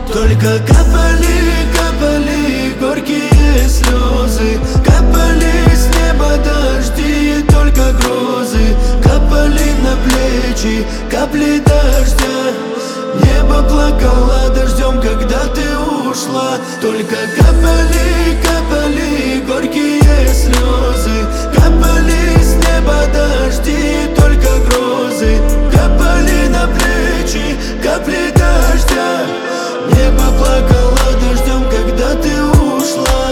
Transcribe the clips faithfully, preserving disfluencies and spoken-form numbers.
Только капали, капали горькие слезы, капали с неба дожди, только грозы капали на плечи, капли дождя. Небо плакало дождем, когда ты ушла. Только капали, капали горькие слезы, капали с неба дожди, только грозы капали на плечи, капли дождя. Небо плакало дождем, когда ты ушла.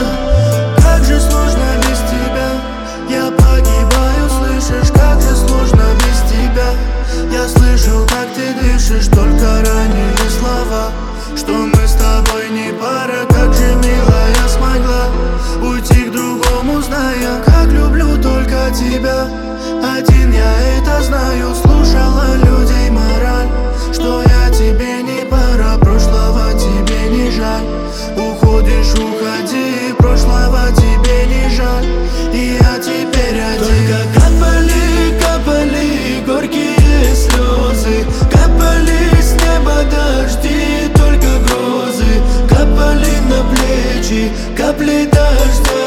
Как же сложно без тебя, я погибаю, слышишь? Как же сложно без тебя. Я слышал, как ты дышишь, только ранили слова, что мы с тобой не пара. Как же мило я смогла уйти к другому, зная, как люблю только тебя. Один я это знаю, слушала людей мораль, что я тебе не пара, прошлого тебе не жаль. Уходишь, уходи, прошлого тебе не жаль, и я теперь один. Только капали, капали горькие слезы, капали с неба дожди, только грозы капали на плечи, капли дождя.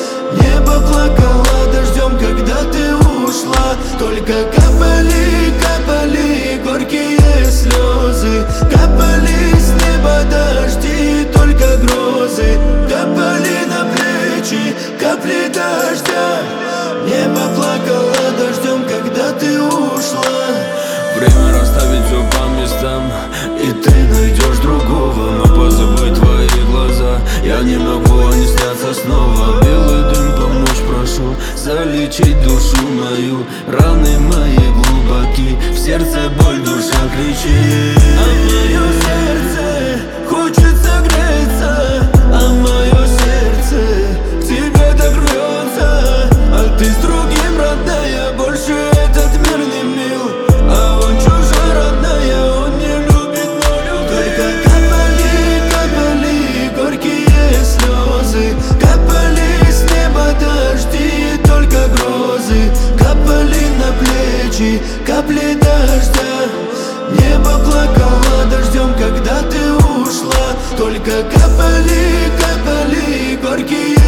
Небо плакало дождем, когда ты ушла. Только капали, капали горькие слезы, капали с неба дожди, только грозы капали на плечи, капли дождя. Небо плакало дождем, когда ты ушла. Время расставить все по местам, и ты найдешь другого. Но позабудь твои глаза, я не могу, они снятся снова. Белый дым, помочь прошу, залечить душу мою. Раны мои глубоки, в сердце боль, душа кричит. А мое сердце хочет согреться, а мое сердце к тебе так рвется. А ты с другим, родная, больше этот мир не мил. А он чужой, родная, он не любит, но любит. Только капали, капали горькие слезы, капали с неба дожди, только грозы капали на плечи, капли дождя. Небо плакало дождем, когда ты ушла. Только капали, капали горькие